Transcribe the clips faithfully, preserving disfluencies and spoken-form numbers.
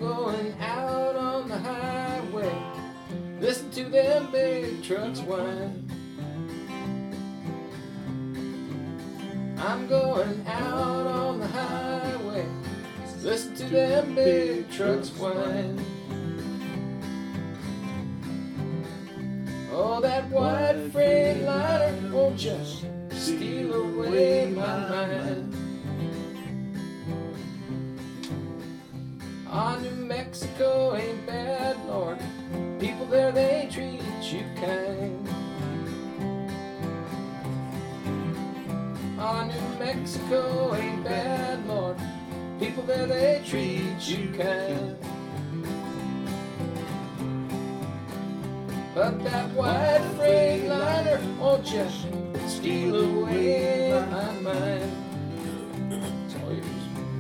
going out on the highway. Listen to them big trucks whine. I'm going out on the highway. Listen to them big trucks whine. Oh, that white Freightliner won't just steal away my mind. Ah, New Mexico ain't bad, Lord. People there, they treat you kind. Ah, New Mexico ain't bad, Lord. People there, they treat you kind. But that white Freightliner won't just steal away my mind. It's all yours.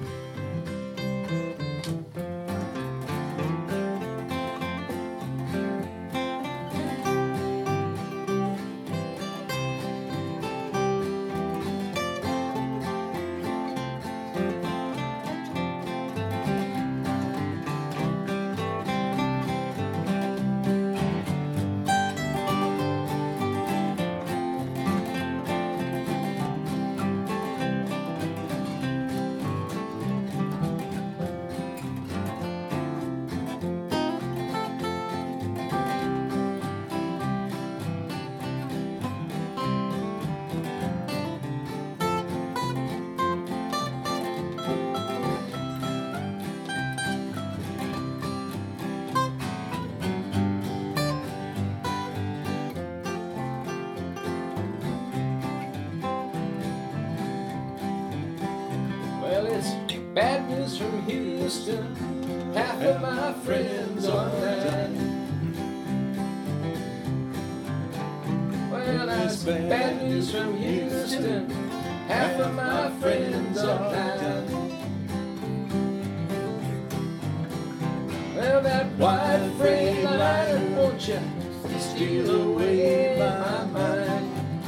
Well, it's bad news from Houston. Half of my friends are dead. Well, that's bad news from Houston. Half of my friends are dead. Well, that white Freightliner won't you steal away my mind.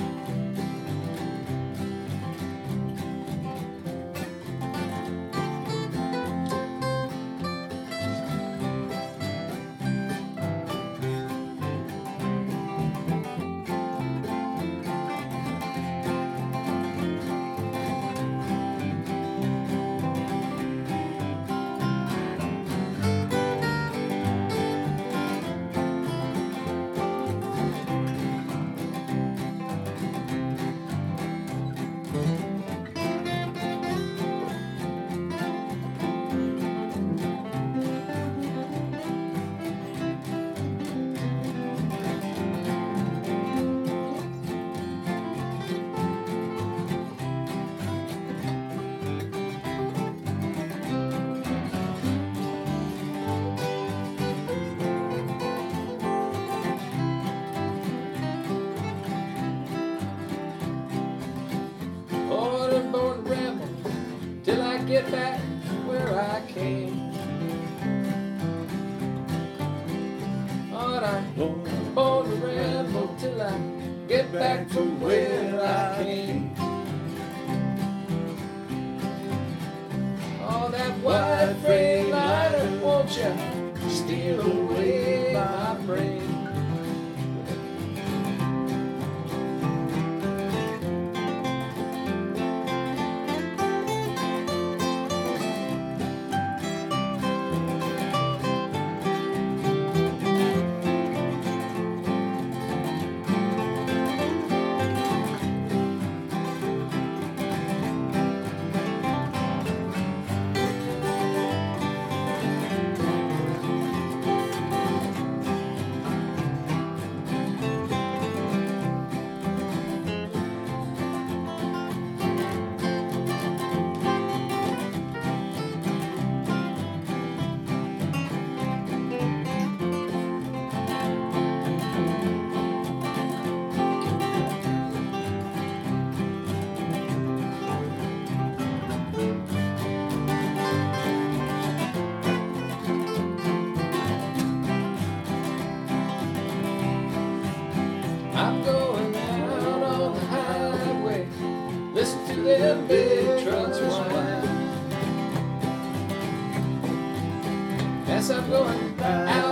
Born rebel till I get back where I came. But I'm born a rebel till I get back to where I came. Oh, that white Freightliner, won't you steal away my brain? Yes, I'm going out